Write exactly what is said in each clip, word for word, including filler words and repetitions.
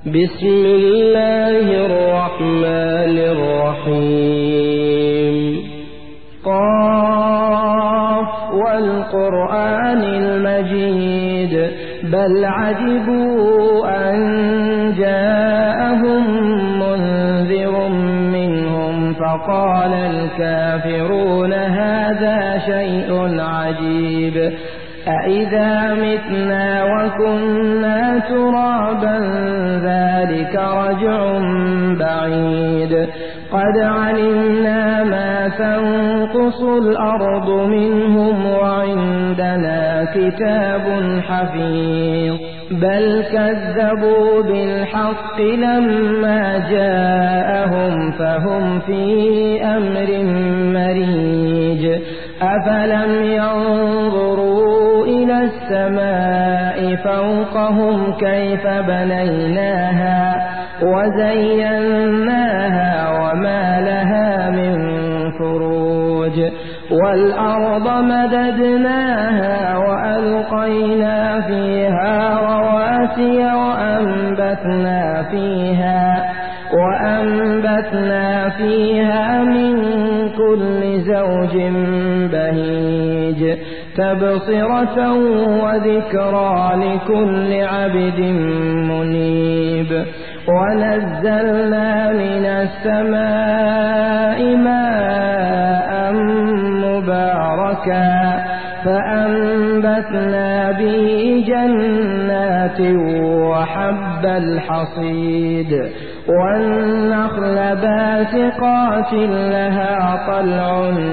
بسم الله الرحمن الرحيم قاف والقرآن المجيد بل عجبوا أن جاءهم منذر منهم فقال الكافرون هذا شيء عجيب أإذا متنا وكنا ترابا ذلك رجع بعيد قد علمنا ما تنقص الأرض منهم وعندنا كتاب حفيظ بل كذبوا بالحق لما جاءهم فهم في أمر مريج أفلم ينظروا إلى السماء فوقهم كيف بنيناها وزيناها وما لها من فروج والأرض مددناها وألقينا فيها رواسي وأنبتنا فيها وأنبتنا فيها من كل زوج بهيج تبصرة وذكرى لكل عبد منيب ونزلنا من السماء ماء مباركا فأنبتنا به جنات وحب الحصيد والنخل باسقات لها طلع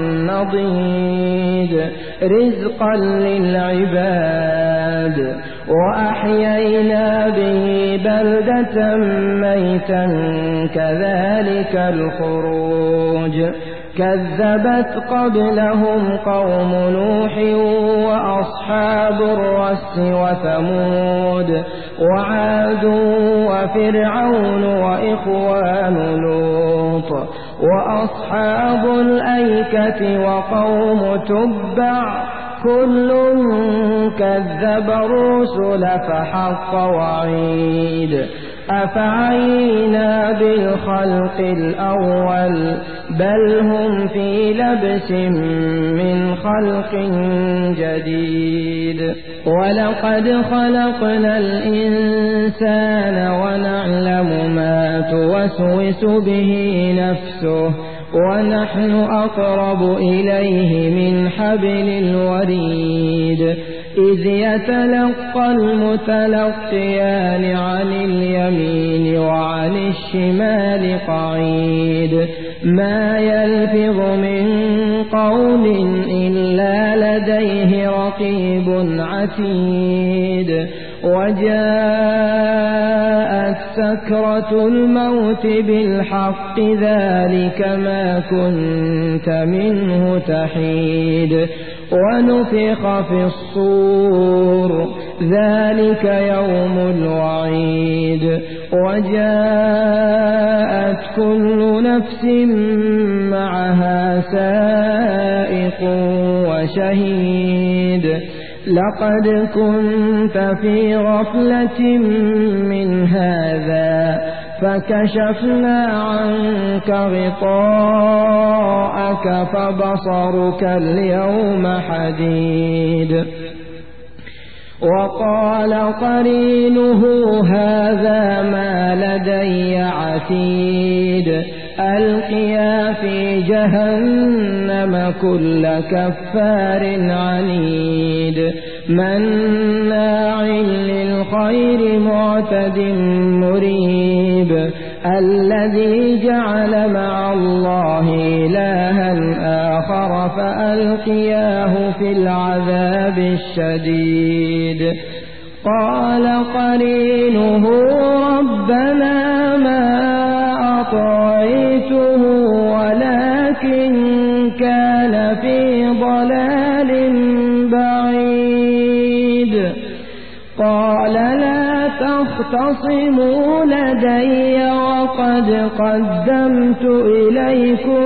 نضيد رزقا للعباد وأحيينا به بلدة ميتا كذلك الخروج كذبت قبلهم قوم نوح وأصحاب الرس وثمود وعاد وفرعون وإخوان لوط وأصحاب الأيكة وقوم تبع كل كذب الرسل فحق وعيد أفعينا بالخلق الأول بل هم في لبس من خلق جديد ولقد خلقنا الإنسان ونعلم ما توسوس به نفسه ونحن أقرب إليه من حبل الوريد إذ يتلقى المتلقيان عن اليمين وعن الشمال قعيد ما يلفظ من قول إلا لديه رقيب عتيد وجاءت سكرة الموت بالحق ذلك ما كنت منه تحيد ونفخ في الصور ذلك يوم الوعيد وجاءت كل نفس معها سائق وشهيد لقد كنت في غفلة من هذا فكشفنا عنك غطاءك فبصرك اليوم حديد وقال قرينه هذا ما لدي عتيد ألقيا في جهنم كل كفار عنيد مناع للخير معتد مريب الذي جعل مع الله إلها آخر فألقياه في العذاب الشديد قال قرينه ربنا ما أطغيته ولكن كان في ضلال بعيد قال لا تختصموا لدي وقد قدمت إليكم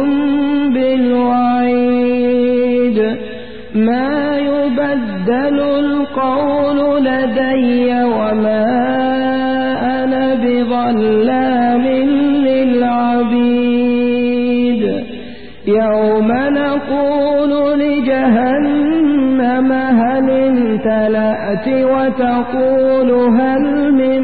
بالوعيد ما يبدل القول لدي وما أنا بظلام للعبيد يوم نقول لجهنم هل امتلأت وتقول هل من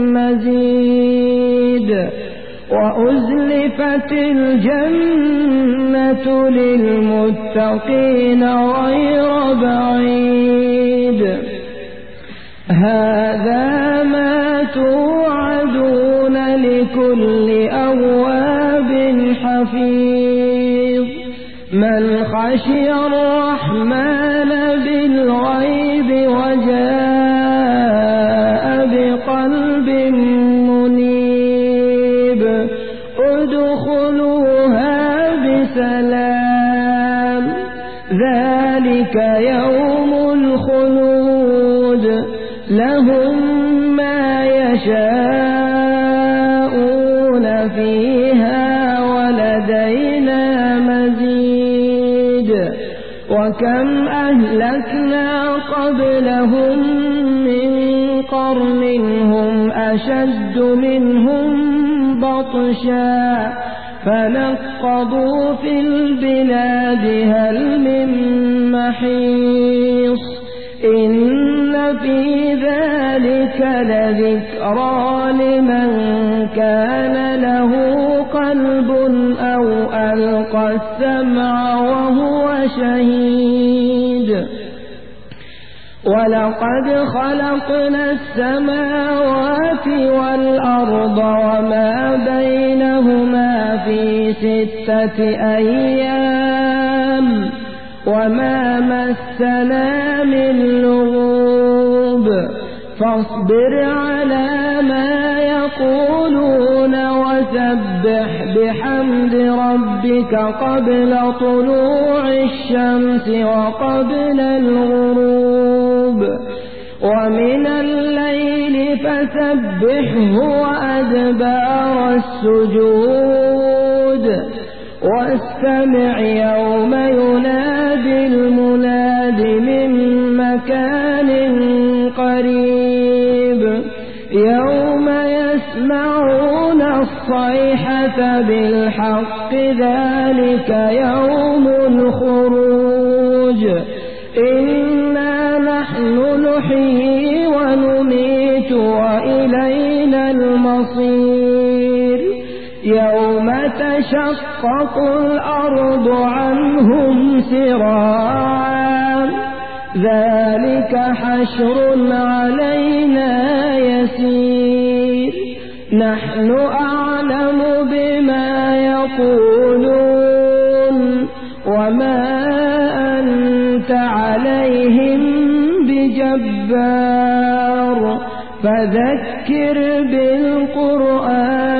مزيد وأزلفت الجنة للمتقين غير بعيد هذا ما توعدون لكل أواب حفيظ من خشي الرحمن بالغيب وجاء بقلب منيب ادخلوها بسلام ذلك يوم الخلود لهم ما يشاءون فيها ولدينا مزيد وكم أهلكنا قبلهم من قرن هم أشد منهم بطشا فنقضوا في البلاد هل من محيص إن في ذلك لذكرى لمن كان له قلب أو ألقى السمع وهو شهيد ولقد خلقنا السماوات والأرض وما بينهما في ستة أيام وما مسنا من لغوب فاصبر على ما يقولون وسبح بحمد ربك قبل طلوع الشمس وقبل الغروب ومن الليل فسبحه وأدبار السجود واستمع يوم ينادي المناد من مكان قريب يوم يسمعون الصيحة بالحق ذلك يوم الخروج إنا نحن نحيي ونميت وإلينا المصير يوم تشقق الأرض عنهم سراعا ذلك حشر علينا يسير نحن أعلم بما يقولون وما أنت عليهم بجبار فذكر بالقرآن